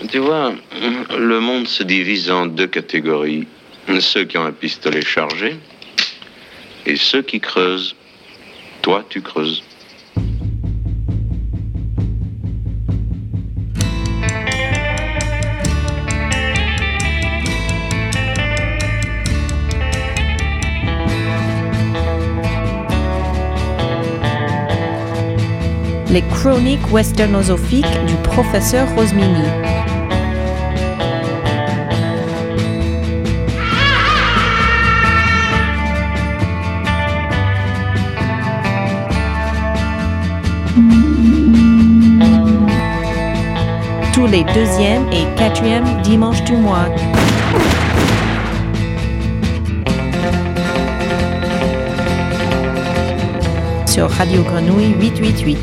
Tu vois, le monde se divise en deux catégories. Ceux qui ont un pistolet chargé et ceux qui creusent. Toi, tu creuses. Les chroniques westernozophiques du professeur Rosmini. Tous les 2e et 4e dimanches du mois. Sur Radio Grenouille 888.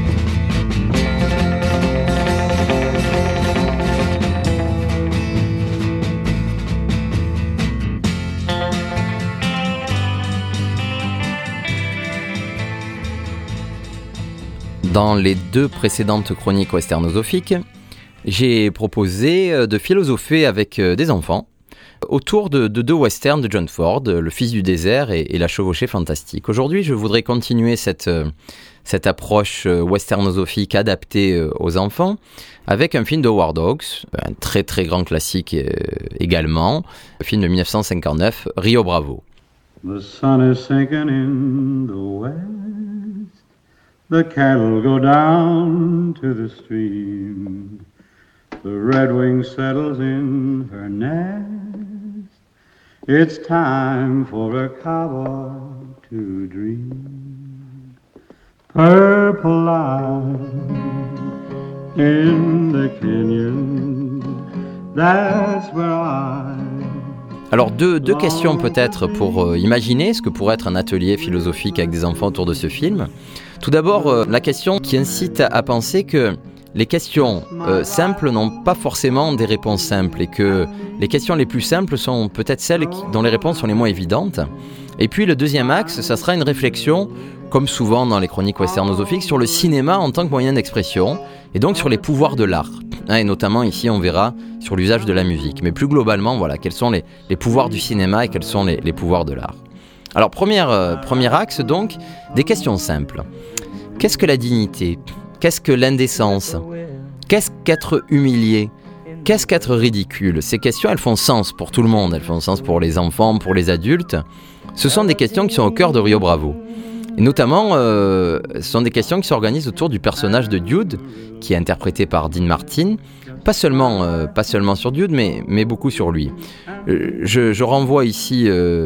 Dans les 2 précédentes chroniques westernozophiques, j'ai proposé de philosopher avec des enfants autour de 2 westerns de John Ford, Le Fils du désert et La chevauchée fantastique. Aujourd'hui, je voudrais continuer cette approche westernozophique adaptée aux enfants avec un film de Howard Hawks, un très très grand classique également, le film de 1959, Rio Bravo. The sun is sinking in the west. The cattle go down to the stream. The redwing settles in her nest. It's time for a cowboy to dream. Purple line in the canyon. That's where I... Alors deux questions peut-être pour imaginer ce que pourrait être un atelier philosophique avec des enfants autour de ce film. Tout d'abord, la question qui incite à penser que les questions simples n'ont pas forcément des réponses simples et que les questions les plus simples sont peut-être celles dont les réponses sont les moins évidentes. Et puis le deuxième axe, ça sera une réflexion, comme souvent dans les chroniques westernozophiques, sur le cinéma en tant que moyen d'expression et donc sur les pouvoirs de l'art. Et notamment ici, on verra sur l'usage de la musique. Mais plus globalement, voilà, quels sont les pouvoirs du cinéma et quels sont les pouvoirs de l'art. Alors, premier axe, donc, des questions simples. Qu'est-ce que la dignité ? Qu'est-ce que l'indécence ? Qu'est-ce qu'être humilié ? Qu'est-ce qu'être ridicule ? Ces questions, elles font sens pour tout le monde. Elles font sens pour les enfants, pour les adultes. Ce sont des questions qui sont au cœur de Rio Bravo. Et notamment, ce sont des questions qui s'organisent autour du personnage de Dude, qui est interprété par Dean Martin. Pas seulement sur Dude, mais beaucoup sur lui. Je renvoie ici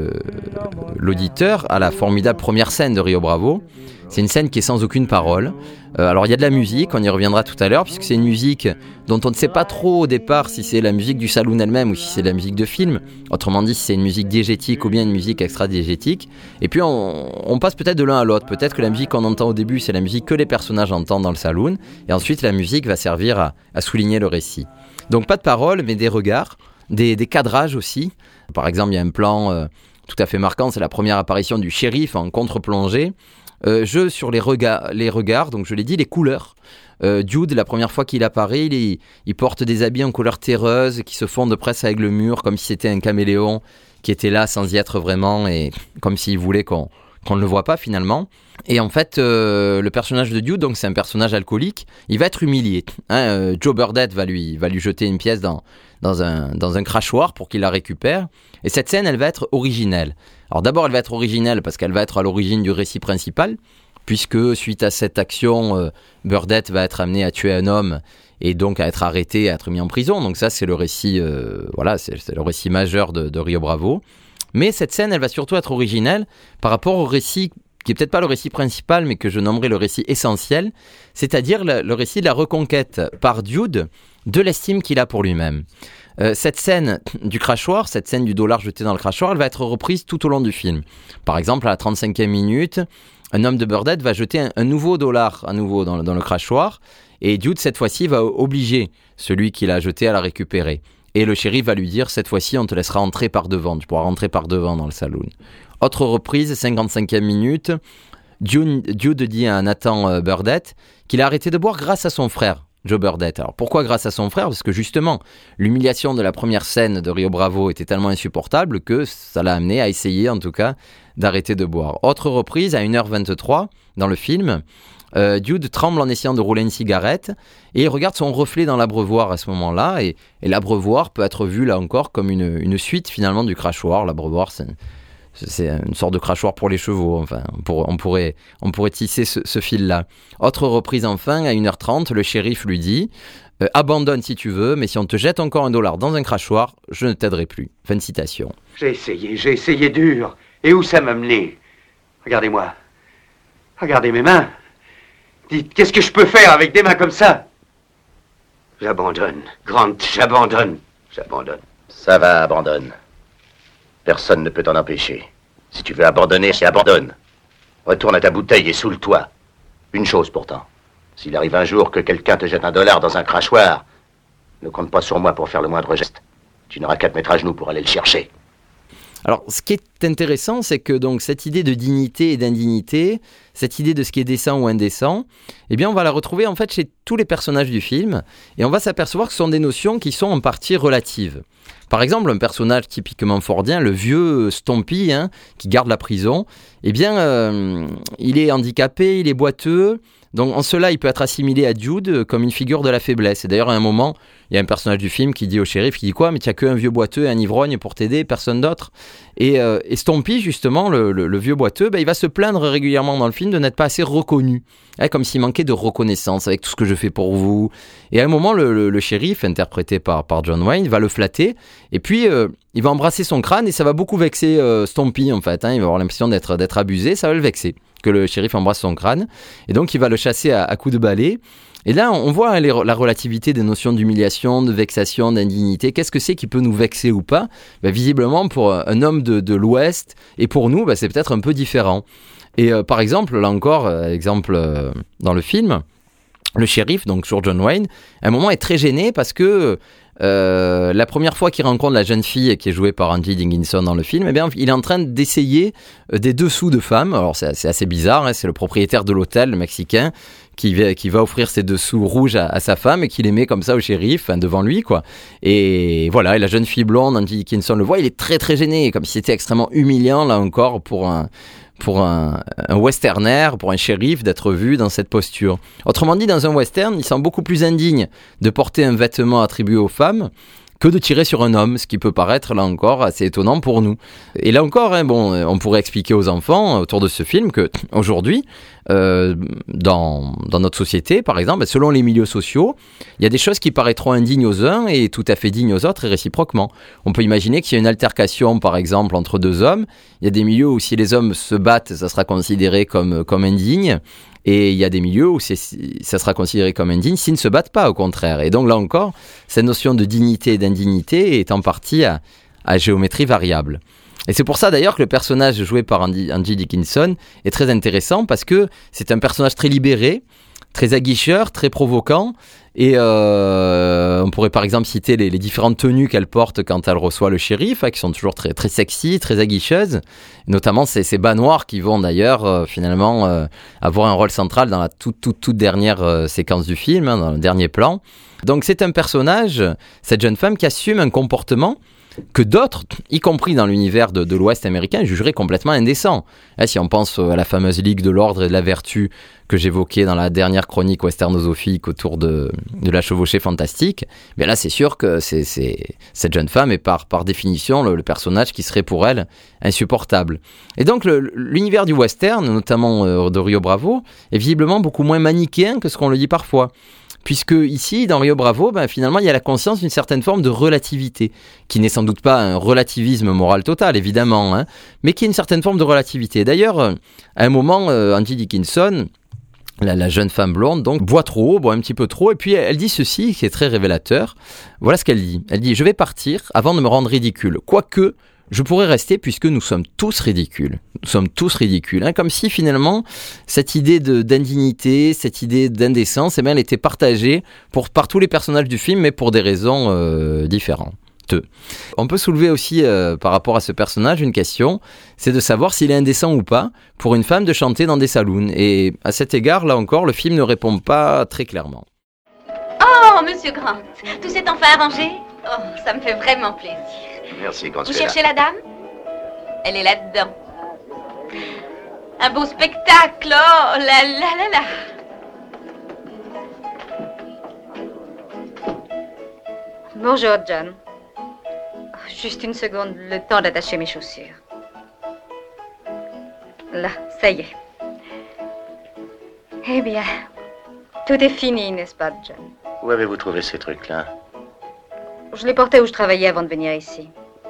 l'auditeur à la formidable première scène de Rio Bravo. C'est une scène qui est sans aucune parole. Alors il y a de la musique, on y reviendra tout à l'heure, puisque c'est une musique dont on ne sait pas trop au départ si c'est la musique du saloon elle-même ou si c'est la musique de film. Autrement dit, si c'est une musique diégétique ou bien une musique extra-diégétique. Et puis on passe peut-être de l'un à l'autre. Peut-être que la musique qu'on entend au début, c'est la musique que les personnages entendent dans le saloon. Et ensuite, la musique va servir à souligner le récit. Donc pas de paroles, mais des regards, des cadrages aussi. Par exemple, il y a un plan tout à fait marquant, c'est la première apparition du shérif en contre-plongée. Jeu sur les regards, donc je l'ai dit, les couleurs. Dude, la première fois qu'il apparaît, il porte des habits en couleur terreuse qui se fondent presque avec le mur, comme si c'était un caméléon qui était là sans y être vraiment et comme s'il voulait qu'on ne le voit pas finalement. Et en fait, le personnage de Dude, donc c'est un personnage alcoolique, il va être humilié. Joe Burdett va lui jeter une pièce dans un crachoir pour qu'il la récupère. Et cette scène, elle va être originelle. Alors d'abord, elle va être originelle parce qu'elle va être à l'origine du récit principal, puisque suite à cette action, Burdett va être amené à tuer un homme et donc à être arrêté, à être mis en prison. Donc ça, c'est le récit, c'est le récit majeur de Rio Bravo. Mais cette scène, elle va surtout être originelle par rapport au récit qui est peut-être pas le récit principal, mais que je nommerai le récit essentiel, c'est-à-dire le récit de la reconquête par Dude de l'estime qu'il a pour lui-même. Cette scène du crachoir, cette scène du dollar jeté dans le crachoir, elle va être reprise tout au long du film. Par exemple, à la 35e minute, un homme de Burdett va jeter un nouveau dollar à nouveau dans le crachoir, et Dude, cette fois-ci, va obliger celui qui l'a jeté à la récupérer. Et le shérif va lui dire, cette fois-ci, on te laissera entrer par devant, tu pourras rentrer par devant dans le saloon. Autre reprise, 55e minute, Dude dit à Nathan Burdett qu'il a arrêté de boire grâce à son frère. Joe Burdett. Alors pourquoi grâce à son frère ? Parce que justement, l'humiliation de la première scène de Rio Bravo était tellement insupportable que ça l'a amené à essayer en tout cas d'arrêter de boire. Autre reprise, à 1h23 dans le film, Jude tremble en essayant de rouler une cigarette et il regarde son reflet dans l'abreuvoir à ce moment-là et l'abreuvoir peut être vu là encore comme une suite finalement du crachoir. L'abreuvoir c'est une sorte de crachoir pour les chevaux, enfin on pourrait tisser ce fil-là. Autre reprise enfin, à 1h30, le shérif lui dit « Abandonne si tu veux, mais si on te jette encore $1 dans un crachoir, je ne t'aiderai plus. » Fin de citation. J'ai essayé dur. Et où ça m'a mené ? Regardez-moi. Regardez mes mains. Dites, qu'est-ce que je peux faire avec des mains comme ça ? J'abandonne. Grant, j'abandonne. Ça va, abandonne. Personne ne peut t'en empêcher. Si tu veux abandonner, abandonne. Retourne à ta bouteille et saoule-toi. Une chose pourtant. S'il arrive un jour que quelqu'un te jette $1 dans un crachoir, ne compte pas sur moi pour faire le moindre geste. Tu n'auras qu'à te mettre à genoux pour aller le chercher. Alors, ce qui est intéressant, c'est que donc cette idée de dignité et d'indignité, cette idée de ce qui est décent ou indécent, eh bien, on va la retrouver en fait chez tous les personnages du film, et on va s'apercevoir que ce sont des notions qui sont en partie relatives. Par exemple, un personnage typiquement fordien, le vieux Stompy, qui garde la prison, eh bien, il est handicapé, il est boiteux. Donc en cela, il peut être assimilé à Jude comme une figure de la faiblesse. Et d'ailleurs, à un moment, il y a un personnage du film qui dit au shérif, qui dit quoi ? Mais tu n'as qu'un vieux boiteux et un ivrogne pour t'aider, personne d'autre. Et Stompy, justement, le vieux boiteux, il va se plaindre régulièrement dans le film de n'être pas assez reconnu. Comme s'il manquait de reconnaissance avec tout ce que je fais pour vous. Et à un moment, le shérif, interprété par John Wayne, va le flatter. Et puis, il va embrasser son crâne et ça va beaucoup vexer Stompy, en fait. Il va avoir l'impression d'être abusé, ça va le vexer que le shérif embrasse son crâne. Et donc, il va le chasser à coups de balai. Et là, on voit la relativité des notions d'humiliation, de vexation, d'indignité. Qu'est-ce que c'est qui peut nous vexer ou pas ? Visiblement, pour un homme de l'Ouest, et pour nous, c'est peut-être un peu différent. Et par exemple, là encore, dans le film, le shérif, donc sur John Wayne, à un moment est très gêné parce que la première fois qu'il rencontre la jeune fille qui est jouée par Angie Dickinson dans le film, il est en train d'essayer des dessous de femme. Alors c'est assez bizarre, c'est le propriétaire de l'hôtel, le Mexicain, qui va offrir ses dessous rouges à sa femme et qui les met comme ça au shérif, devant lui, quoi. Et voilà, et la jeune fille blonde, Angie Dickinson le voit, il est très très gêné, comme si c'était extrêmement humiliant, là encore, pour un westerner, pour un shérif, d'être vu dans cette posture. Autrement dit, dans un western, il semble beaucoup plus indigne de porter un vêtement attribué aux femmes que de tirer sur un homme, ce qui peut paraître, là encore, assez étonnant pour nous. Et là encore, on pourrait expliquer aux enfants autour de ce film que aujourd'hui, dans notre société, par exemple, selon les milieux sociaux, il y a des choses qui paraîtront indignes aux uns et tout à fait dignes aux autres et réciproquement. On peut imaginer qu'il y a une altercation, par exemple, entre deux hommes. Il y a des milieux où si les hommes se battent, ça sera considéré comme indigne. Et il y a des milieux où ça sera considéré comme indigne s'ils ne se battent pas, au contraire. Et donc là encore, cette notion de dignité et d'indignité est en partie à géométrie variable. Et c'est pour ça d'ailleurs que le personnage joué par Angie Dickinson est très intéressant parce que c'est un personnage très libéré, très aguicheur, très provoquant. Et on pourrait par exemple citer les différentes tenues qu'elle porte quand elle reçoit le shérif, qui sont toujours très, très sexy, très aguicheuses. Notamment ces bas noirs qui vont d'ailleurs finalement avoir un rôle central dans la toute dernière séquence du film, dans le dernier plan. Donc c'est un personnage, cette jeune femme, qui assume un comportement que d'autres, y compris dans l'univers de l'Ouest américain, jugeraient complètement indécent. Si on pense à la fameuse Ligue de l'Ordre et de la Vertu que j'évoquais dans la dernière chronique westernosophique autour de la chevauchée fantastique, bien là c'est sûr que cette jeune femme est par définition le personnage qui serait pour elle insupportable. Et donc l'univers du western, notamment de Rio Bravo, est visiblement beaucoup moins manichéen que ce qu'on le dit parfois. Puisque ici, dans Rio Bravo, finalement, il y a la conscience d'une certaine forme de relativité, qui n'est sans doute pas un relativisme moral total, évidemment, mais qui est une certaine forme de relativité. D'ailleurs, à un moment, Angie Dickinson, la jeune femme blonde, donc, boit un petit peu trop, et puis elle dit ceci, qui est très révélateur. Voilà ce qu'elle dit. Elle dit « Je vais partir avant de me rendre ridicule, quoique je pourrais rester puisque nous sommes tous ridicules. » Nous sommes tous ridicules. Comme si finalement, cette idée d'indignité, cette idée d'indécence, elle était partagée par tous les personnages du film, mais pour des raisons différentes. On peut soulever aussi, par rapport à ce personnage, une question, c'est de savoir s'il est indécent ou pas pour une femme de chanter dans des saloons. Et à cet égard, là encore, le film ne répond pas très clairement. Oh, Oh, Monsieur Grant, tout s'est enfin arrangé? Oh, ça me fait vraiment plaisir. Merci, Vous Consuela. cherchez la dame? Elle est là-dedans. Un beau spectacle, oh là là là là. Bonjour, John. Juste une seconde, le temps d'attacher mes chaussures. Là, ça y est. Eh bien, tout est fini, n'est-ce pas, John? Où avez-vous trouvé ces trucs-là? Je les portais où je travaillais avant de venir ici.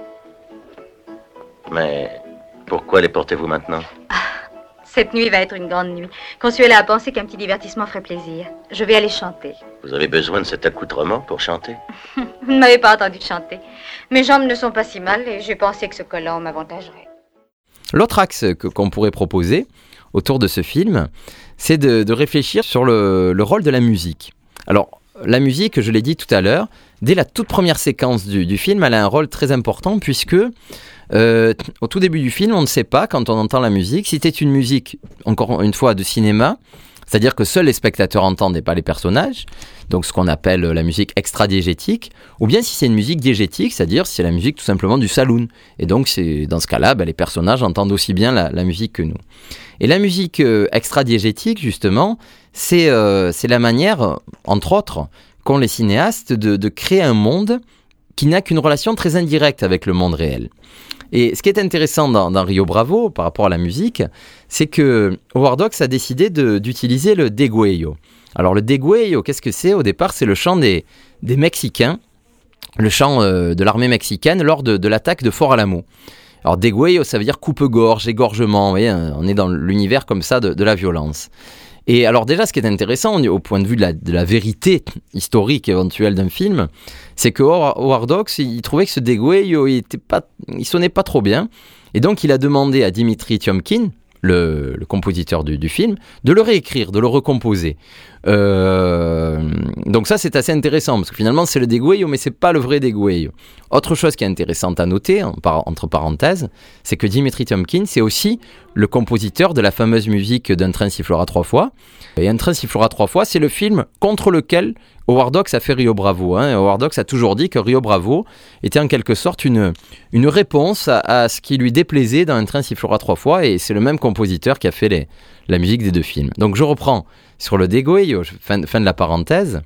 Mais pourquoi les portez-vous maintenant? Cette nuit va être une grande nuit. Consuela a pensé qu'un petit divertissement ferait plaisir. Je vais aller chanter. Vous avez besoin de cet accoutrement pour chanter? Vous ne m'avez pas entendu chanter. Mes jambes ne sont pas si mal et j'ai pensé que ce collant m'avantagerait. L'autre axe qu'on pourrait proposer autour de ce film, c'est de réfléchir sur le rôle de la musique. Alors, la musique, je l'ai dit tout à l'heure, dès la toute première séquence du film, elle a un rôle très important puisque au tout début du film, on ne sait pas, quand on entend la musique, si c'est une musique, encore une fois, de cinéma, c'est-à-dire que seuls les spectateurs entendent et pas les personnages, donc ce qu'on appelle la musique extra-diégétique, ou bien si c'est une musique diégétique, c'est-à-dire si c'est la musique tout simplement du saloon. Et donc, dans ce cas-là, les personnages entendent aussi bien la musique que nous. Et la musique extra-diégétique, justement, c'est la manière, entre autres, qu'ont les cinéastes de créer un monde qui n'a qu'une relation très indirecte avec le monde réel. Et ce qui est intéressant dans Rio Bravo, par rapport à la musique, c'est que Howard Hawks a décidé d'utiliser le degüello. Alors le degüello, qu'est-ce que c'est? Au départ, c'est le chant des Mexicains, le chant de l'armée mexicaine lors de l'attaque de Fort Alamo. Alors degüello, ça veut dire coupe-gorge, égorgement, vous voyez, on est dans l'univers comme ça de la violence. Et alors déjà, ce qui est intéressant au point de vue de la vérité historique éventuelle d'un film, c'est que Howard Hawks, il trouvait que ce degüello, il sonnait pas trop bien. Et donc, il a demandé à Dimitri Tiomkin, le compositeur du film, de le réécrire, de le recomposer. Donc ça, c'est assez intéressant, parce que finalement, c'est le degüello, mais c'est pas le vrai degüello. Autre chose qui est intéressante à noter, entre parenthèses, c'est que Dimitri Tiomkin, c'est aussi le compositeur de la fameuse musique d'Un train sifflera 3 fois. Et Un train sifflera 3 fois, c'est le film contre lequel Howard Hawks a fait Rio Bravo. Howard Hawks a toujours dit que Rio Bravo était en quelque sorte une réponse à ce qui lui déplaisait dans Un train sifflera 3 fois, et c'est le même compositeur qui a fait la musique des deux films. Donc je reprends sur le degüello, fin de la parenthèse.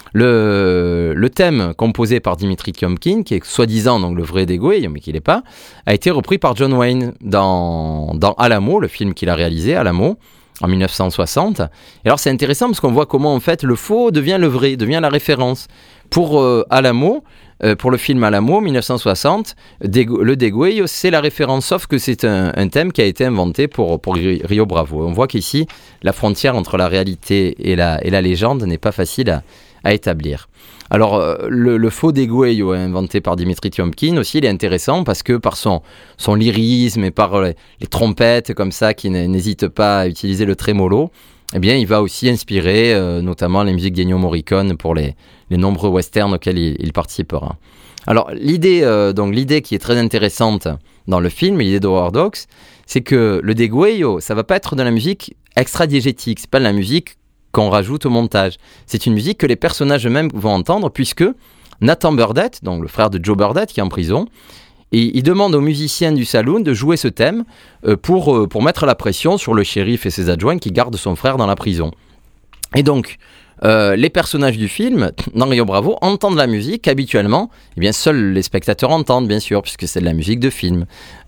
Le thème composé par Dimitri Tiomkin, qui est soi-disant donc le vrai degüello, mais qui l'est pas, a été repris par John Wayne dans Alamo, le film qu'il a réalisé, Alamo, en 1960. Et alors c'est intéressant parce qu'on voit comment en fait le faux devient le vrai, devient la référence. Pour Alamo, pour le film Alamo 1960, le degüello c'est la référence, sauf que c'est un thème qui a été inventé pour Rio Bravo. On voit qu'ici la frontière entre la réalité et la légende n'est pas facile à établir. Alors le faux degüello inventé par Dimitri Tiomkin aussi, il est intéressant parce que par son lyrisme et par les trompettes comme ça qui n'hésitent pas à utiliser le trémolo, eh bien il va aussi inspirer notamment les musiques d'Ennio Morricone pour les nombreux westerns auxquels il participera. Alors l'idée qui est très intéressante dans le film, l'idée de Howard Hawks, c'est que le degüello, ça va pas être de la musique extra-diégétique, c'est pas de la musique qu'on rajoute au montage. C'est une musique que les personnages eux-mêmes vont entendre, puisque Nathan Burdett, donc le frère de Joe Burdett qui est en prison, il demande aux musiciens du saloon de jouer ce thème pour mettre la pression sur le shérif et ses adjoints qui gardent son frère dans la prison. Et donc, les personnages du film, dans Rio Bravo, entendent la musique habituellement. Eh bien, seuls les spectateurs entendent, bien sûr, puisque c'est de la musique de film.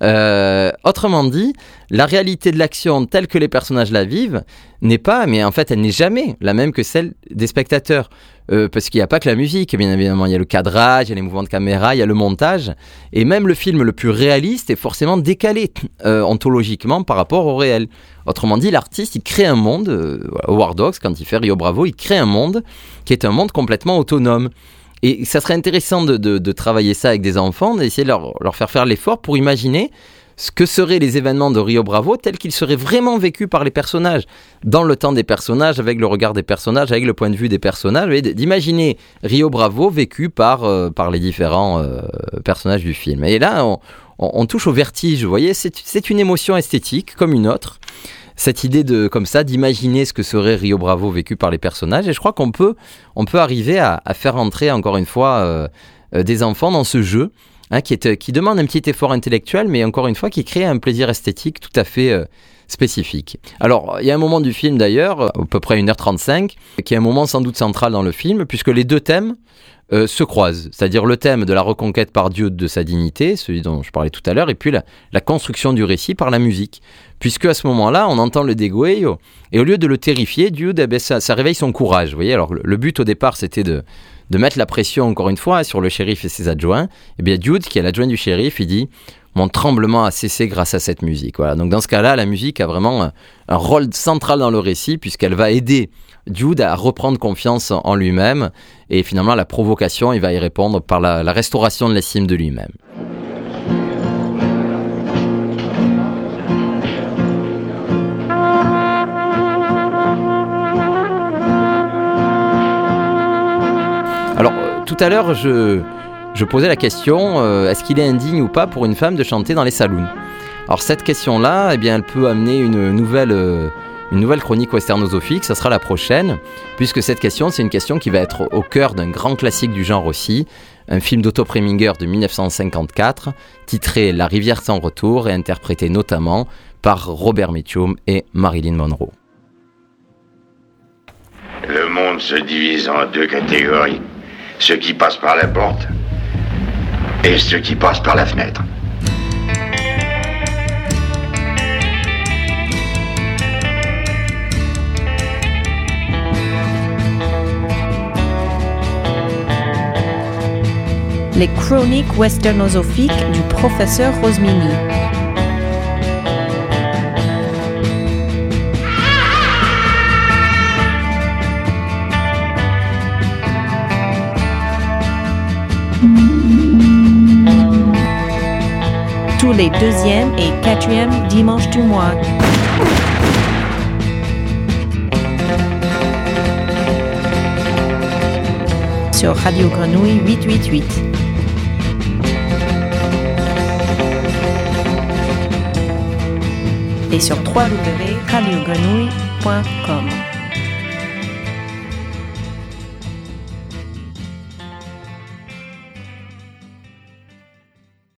Autrement dit, la réalité de l'action telle que les personnages la vivent n'est pas, mais en fait, elle n'est jamais la même que celle des spectateurs. Parce qu'il n'y a pas que la musique, bien évidemment, il y a le cadrage, il y a les mouvements de caméra, il y a le montage, et même le film le plus réaliste est forcément décalé ontologiquement par rapport au réel. Autrement dit, l'artiste, il crée un monde, Howard Hawks, quand il fait Rio Bravo, il crée un monde qui est un monde complètement autonome. Et ça serait intéressant de travailler ça avec des enfants, d'essayer de leur faire l'effort pour imaginer ce que seraient les événements de Rio Bravo tels qu'ils seraient vraiment vécus par les personnages, dans le temps des personnages, avec le regard des personnages, avec le point de vue des personnages, et d'imaginer Rio Bravo vécu par les différents personnages du film. Et là, on touche au vertige, vous voyez, c'est une émotion esthétique comme une autre. cette idée comme ça, d'imaginer ce que serait Rio Bravo vécu par les personnages. Et je crois qu'on peut arriver à faire entrer, encore une fois, des enfants dans ce jeu, hein, qui demande un petit effort intellectuel, mais encore une fois, qui crée un plaisir esthétique tout à fait spécifique. Alors, il y a un moment du film d'ailleurs, à peu près 1h35, qui est un moment sans doute central dans le film, puisque les deux thèmes se croisent. C'est-à-dire le thème de la reconquête par Dieu de sa dignité, celui dont je parlais tout à l'heure, et puis la construction du récit par la musique. Puisque à ce moment-là, on entend le degüello, et au lieu de le terrifier, Jude, ça réveille son courage. Vous voyez, alors le but au départ, c'était de mettre la pression, encore une fois, sur le shérif et ses adjoints. Et bien Jude, qui est l'adjoint du shérif, il dit « Mon tremblement a cessé grâce à cette musique ». Voilà. Donc dans ce cas-là, la musique a vraiment un rôle central dans le récit, puisqu'elle va aider Jude à reprendre confiance en lui-même, et finalement la provocation, il va y répondre par la restauration de l'estime de lui-même. Alors, tout à l'heure, je posais la question, est-ce qu'il est indigne ou pas pour une femme de chanter dans les saloons ? Alors cette question-là, eh bien, elle peut amener une nouvelle chronique westernosophique, ça sera la prochaine, puisque cette question, c'est une question qui va être au cœur d'un grand classique du genre aussi, un film d'Otto Preminger de 1954, titré La rivière sans retour et interprété notamment par Robert Mitchum et Marilyn Monroe. Le monde se divise en deux catégories. Ceux qui passent par la porte et ceux qui passent par la fenêtre. Les chroniques westernosophiques du professeur Rosmini. Tous les 2e et 4e dimanches du mois. Sur Radio Grenouille 888. Et sur www.radiogrenouille.com.